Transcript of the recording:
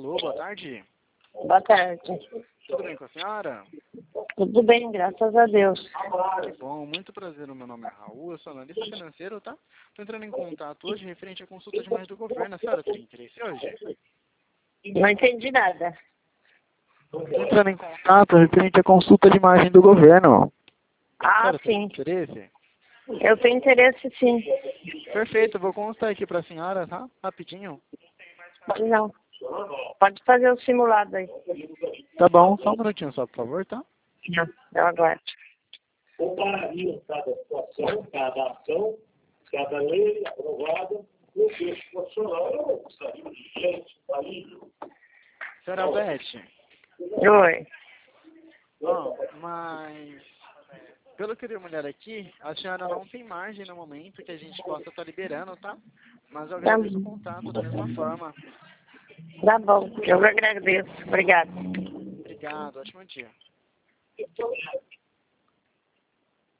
Alô, boa tarde. Boa tarde. Tudo bem com a senhora? Tudo bem, graças a Deus. Que bom, muito prazer. O meu nome é Raul, eu sou analista financeiro, tá? Tô entrando em contato hoje referente à consulta de imagem do governo. A senhora tem interesse hoje? Não entendi nada. Tô entrando em contato referente à consulta de imagem do governo. A Ah, senhora tem sim. interesse? Eu tenho interesse, sim. Perfeito, eu vou constar aqui pra senhora, tá? Rapidinho. Pode não. Pode fazer o simulado aí. Tá bom, só um minutinho só, por favor, tá? Não, eu aguardo. Comparariam cada situação, cada ação, cada lei aprovada, no texto profissional. Eu gostaria de gente, alívio. Senhora Beth, Oi. ó, mas pelo que eu dei uma olhada aqui, a senhora não tem margem no momento que a gente possa estar liberando, tá? Mas eu agradeço o contato da mesma forma. Tá bom, eu agradeço. Obrigada. Obrigado, ótimo dia.